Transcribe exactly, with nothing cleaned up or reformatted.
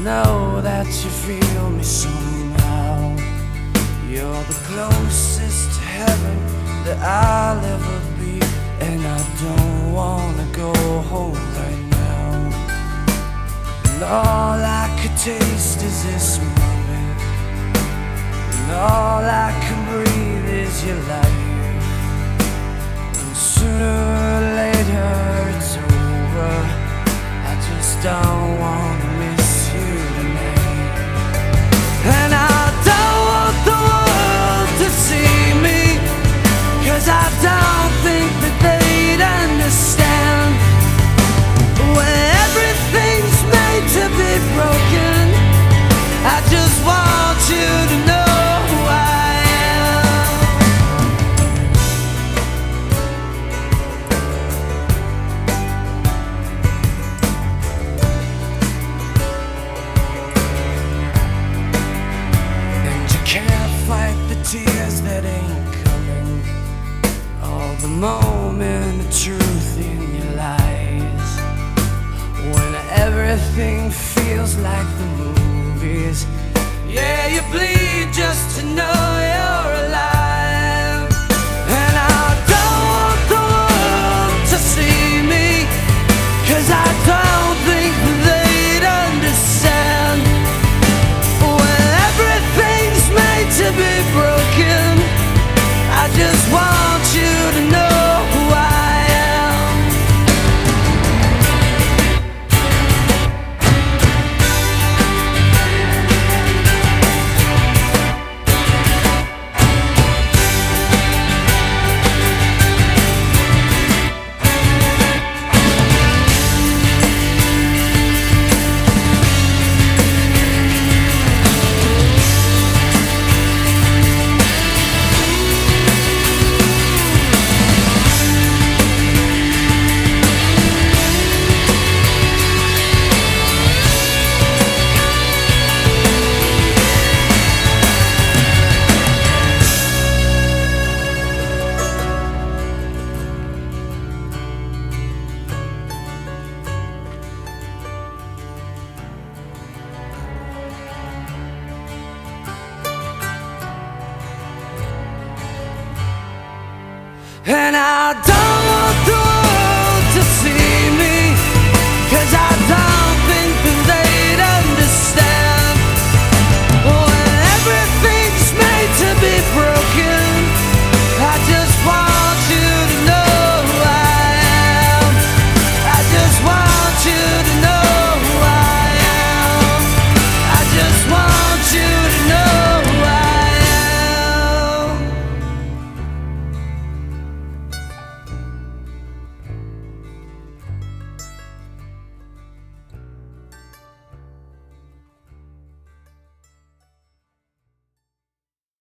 know that you feel me somehow. You're the closest to heaven that I'll ever be, and I don't wanna go home right now. And all I could taste is this moment, and all I can breathe is your life. And sooner or later it's over. I just don't wanna miss you tonight. And I don't want the world to see me, 'cause I don't think that they'd understand. When everything's made to be broken, I just want you to know who I am. And you can't fight the tears that ain't coming, all the moment of truth in your lies. When everything feels like the movies, yeah, you bleed just to know you're alive. And I don't want the world to see me, 'cause I don't think they'd understand. When everything's made to be broken, I just want you to know who I am. And I don't